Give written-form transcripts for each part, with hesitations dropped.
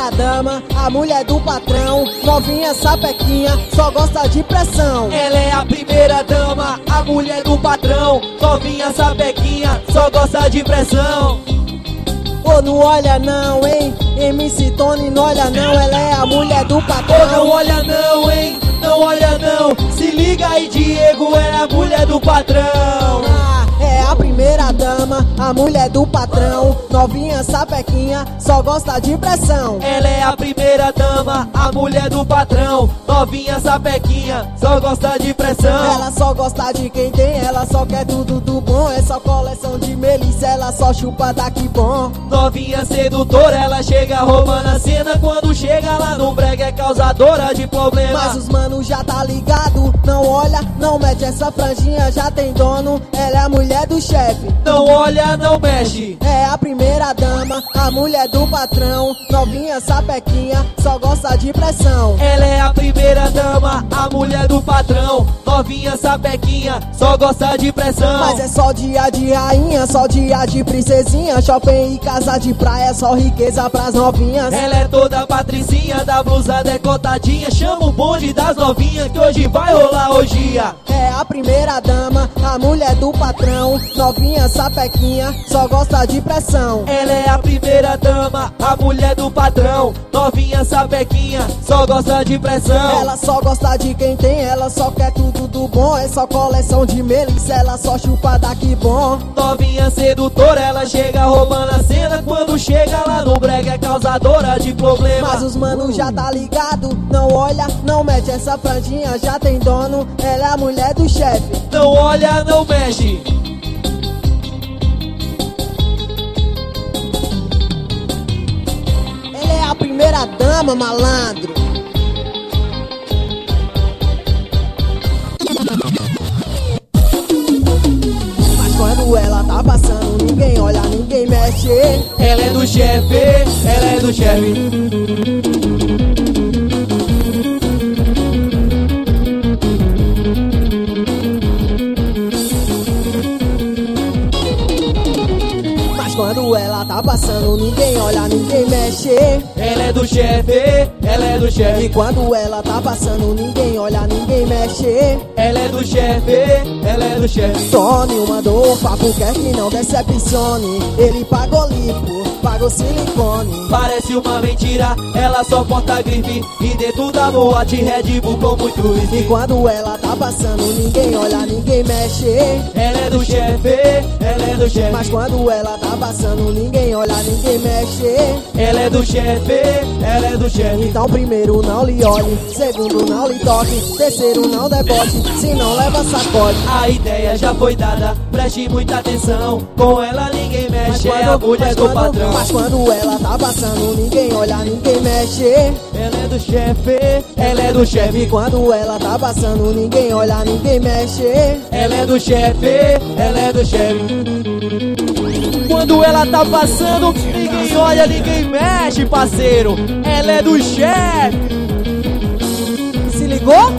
primeira dama, a mulher do patrão. Novinha sapequinha, só gosta de pressão. Ela é a primeira dama, a mulher do patrão. Novinha sapequinha, só gosta de pressão. Ô, não olha não, hein? MC Tony não olha não, ela é a mulher do patrão. Ô, não olha não, hein? Não olha não. Se liga aí, Diego, é a mulher do patrão. É a primeira dama, a mulher do patrão. Novinha sapequinha, só gosta de pressão. Ela é a primeira dama, a mulher do patrão. Novinha sapequinha, só gosta de pressão. Ela só gosta de quem tem, ela só quer tudo do bom. É só coleção de melissa, ela só chupa daqui bom. Novinha sedutora, ela chega roubando a cena. Quando chega lá no brega é causadora de problema. Mas os manos já tá ligado, não olha, não mete essa franjinha, já tem dono. Ela é a mulher do chefe. Não olha, não mexe. É a primeira dama, a mulher do patrão. Novinha sapequinha, só gosta de pressão. Ela é a primeira dama, a mulher do patrão. Novinha sapequinha, só gosta de pressão. Mas é só dia de rainha, só dia de princesinha. Shopping e casa de praia, só riqueza pras novinhas. Ela é toda patricinha, da blusa decotadinha. Chama o bonde das novinhas que hoje vai rolar orgia. É a primeira dama, a mulher do patrão. Novinha sapequinha, só gosta de pressão. Ela é a primeira dama, a mulher do patrão. Novinha sapequinha, só gosta de pressão. Ela só gosta de quem tem, ela só quer tudo do bom. É só coleção de melissa, ela só chupa daqui bom. Novinha sedutora, ela chega roubando a cena. Quando chega lá no brega é causadora de problema. Mas os manos já tá ligado, não olha, não mete essa franjinha, já tem dono. Ela é a mulher do chefe. Não olha, não mexe. Ela é a primeira dama, malandro. Mas quando ela tá passando, ninguém olha, ninguém mexe. Ela é do chefe, ela é do chefe. Quando ela tá passando, ninguém olha, ninguém mexe. Ela é do chefe, ela é do chefe. E quando ela tá passando, ninguém olha, ninguém mexe. Ela é do chefe, ela é do chefe. Tony mandou o papo, quer que não decepcione. Ele pagou lipo, pagou silicone. Parece uma mentira, ela só porta grife. E dentro da boate Red Bull com muito whisky. E quando ela tá passando, ninguém olha, ninguém mexe. Ela é do chefe, ela é do chefe. Mas quando ela tá passando, ninguém olha, ninguém mexe. Ela é do chefe, ela é do chefe. Então primeiro não lhe olhe, segundo não lhe toque, terceiro não deboche, se não leva sacode. A ideia já foi dada, preste muita atenção. Com ela ninguém mexe, é a mulher do patrão. Mas quando ela tá passando, ninguém olha, ninguém mexe. Ela é do chefe, ela é do chefe. E quando ela tá passando, ninguém olha, ninguém mexe. Ela é do chefe, ela é do chefe. Quando ela tá passando, ninguém olha, ninguém mexe, parceiro. Ela é do chefe. Se ligou?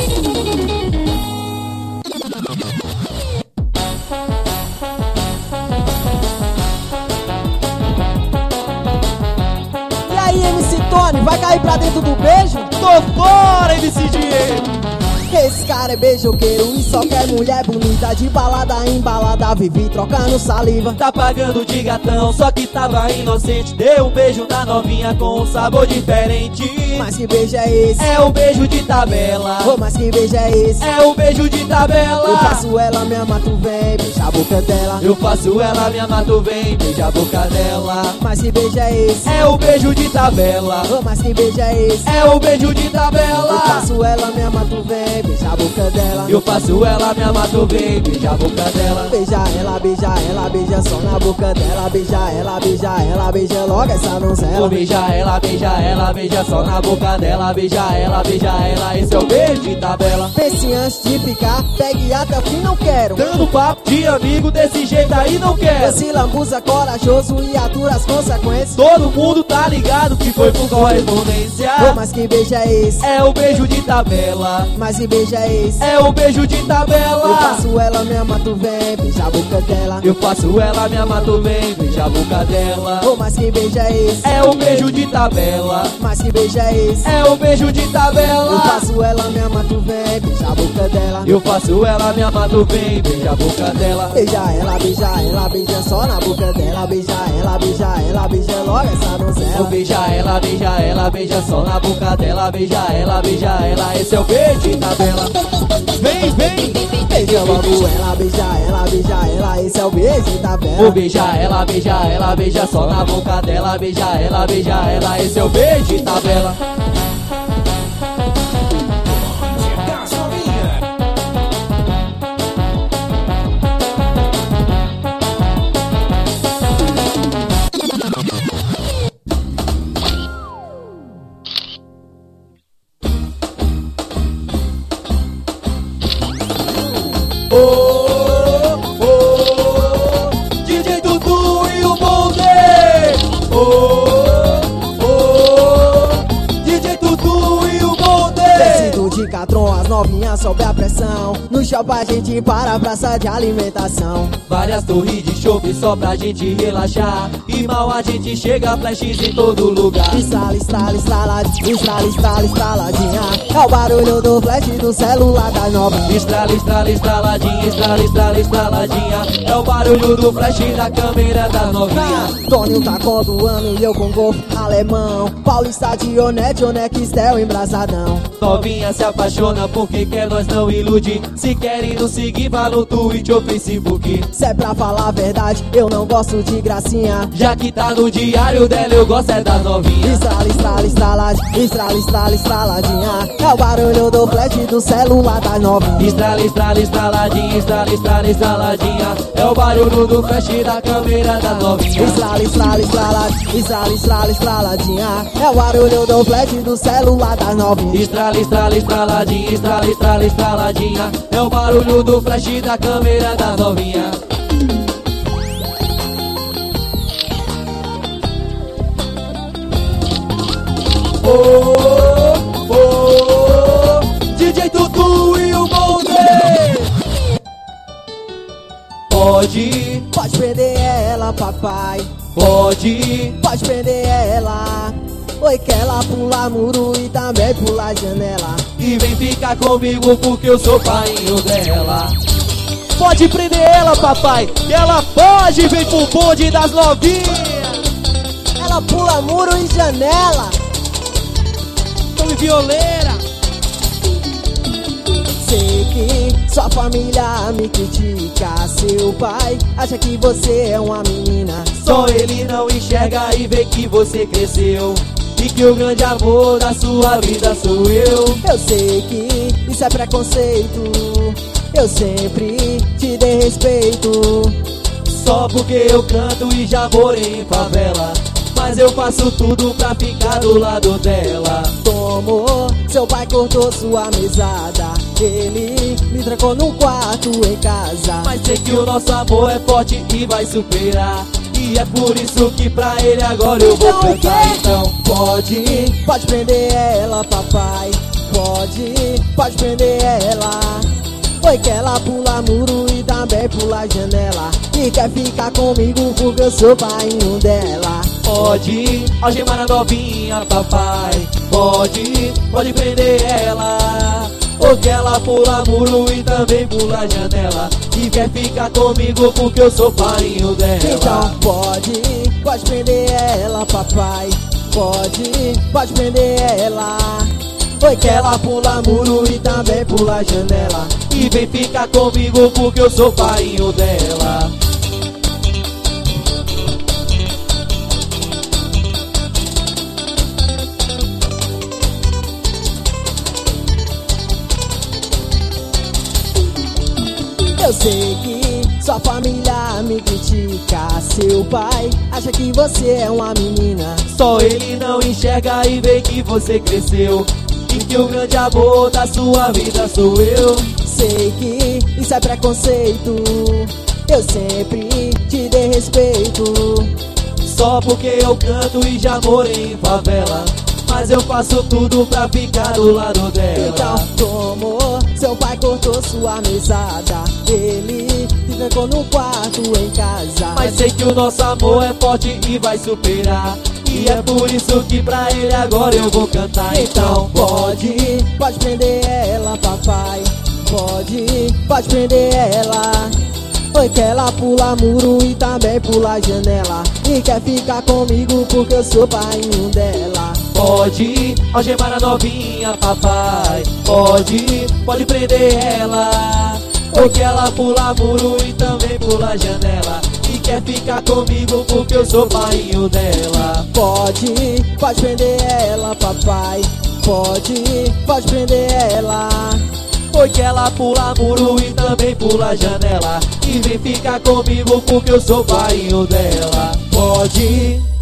E aí, MC Tony, vai cair pra dentro do beijo? Tô fora, MC Diego. Esse cara é beijoqueiro e só quer mulher bonita. De balada em balada, vive trocando saliva. Tá pagando de gatão, só que tava inocente. Deu um beijo na novinha com um sabor diferente. Mas que beijo é esse? É um beijo de tabela. Oh, mas que beijo é esse? É um beijo de tabela. Eu faço ela, me ama, tu vem, beija a boca dela. Eu faço ela, me ama, tu vem, beija a boca dela. Mas que beijo é esse? É um beijo de tabela. Oh, mas que beijo é esse? É um beijo de tabela. Eu faço ela, me ama, tu vem, beija a boca dela. Eu faço ela, me ama, tu vem, beija a boca dela. Beija ela, beija só na boca dela. Beija ela, beija logo essa donzela. Vou beijar ela, beija só na boca dela. Beija ela, esse é o beijo de tabela. Pense antes de picar, pegue até o fim, não quero. Dando papo de amigo desse jeito aí não quero. Esse lambuza corajoso e atura as consequências. Todo mundo tá ligado que foi por correspondência. Oh, mas que beijo é esse? É o beijo de tabela. Mas que que beija esse. É o beijo de tabela. Eu faço ela, me ama, tu vem, beija a boca dela. Eu faço ela, me ama, tu vem, beija a boca dela. Oh, mas que beija esse. É o beijo de tabela. Mas que beija esse. É o beijo de tabela. Eu faço ela, me ama, tu vem, beija a boca dela. Eu faço ela, me ama, tu vem, beija a boca dela. Beija ela, beija só na boca dela. Beija ela, beija logo essa donzela. Beija ela, beija só na boca dela. Beija ela, esse é o beijo de tabela. Vem, vem, beija logo ela, beija ela, esse é o beijo de tabela. Beija ela, beija só na boca dela. Beija ela, esse é o beijo de tabela. DJ Dudu e o Bonde. DJ Dudu e o Bonde. Descido de Catron, as novinhas sobe a pressão. No shopping a gente para a praça de alimentação. Várias torres de chope só pra gente relaxar. E mal a gente chega, flashes em todo lugar. Estrala, estraladinha. É o barulho do flash do celular da nova. Estrala, estraladinha. É o barulho do flash da câmera da novinha. Tônio tá condoando e eu com golfe alemão. Paulista de Onete, Onextel, embrasadão. Novinha se apaixona porque quer, nós não ilude. Se querem nos seguir, vá no Twitch ou Facebook. Se é pra falar a verdade, eu não gosto de gracinha. Já que tá no diário dela, eu gosto é da novinha. Estraladinha. É o barulho do flash do celular da novinha. Estraladinha. É o barulho do flash da câmera da novinha. Estraladinha. É o barulho do flash do celular da novinha. Estraladinha. É o barulho do flash da câmera da novinha. DJ Dudu e o Bonde. Pode prender ela, papai. Pode prender ela. Oi, que ela pula muro e também pula janela. E vem ficar comigo porque eu sou painho dela. Pode prender ela, papai, que ela foge, vem pro bonde das novinhas. Ela pula muro e janela. Tome violeira. Sei que sua família me critica. Seu pai acha que você é uma menina. Só ele não enxerga e vê que você cresceu. E que o grande amor da sua vida sou eu. Eu sei que isso é preconceito. Eu sempre te dei respeito. Só porque eu canto e já morei em favela. Mas eu faço tudo pra ficar do lado dela. Tomou, seu pai cortou sua mesada. Ele me trancou num quarto em casa. Mas sei que o nosso amor é forte e vai superar. E é por isso que pra ele agora eu vou cantar. Então pode prender ela, papai. Pode prender ela. Oi, que ela pula muro e também pula janela. E quer ficar comigo porque eu sou painho dela. Pode algemar a novinha, papai. Pode prender ela. Ou que ela pula muro e também pula janela. E quer ficar comigo porque eu sou painho dela. Então pode prender ela, papai. Pode prender ela. Oi, que ela pula muro e também pula janela. E vem ficar comigo porque eu sou painho dela. Eu sei que sua família me critica. Seu pai acha que você é uma menina. Só ele não enxerga e vê que você cresceu. E que o grande amor da sua vida sou eu. Sei que isso é preconceito. Eu sempre te dei respeito. Só porque eu canto e já morei em favela. Mas eu faço tudo pra ficar do lado dela. Então tomou, Seu pai cortou sua mesada, ele te trancou no quarto em casa. Mas sei que o nosso amor é forte e vai superar, e é por isso que pra ele agora eu vou cantar. Então pode prender ela, papai. Pode prender ela. Oi, que ela pula muro e também pula janela, e quer ficar comigo porque eu sou painho dela. Pode algemar a novinha, papai. Pode prender ela. Oi, que ela pula muro e também pula janela, e quer ficar comigo porque eu sou painho dela. Pode prender ela, papai. Pode prender ela. Foi que ela pula muro e também pula janela, e vem ficar comigo porque eu sou painho dela. Pode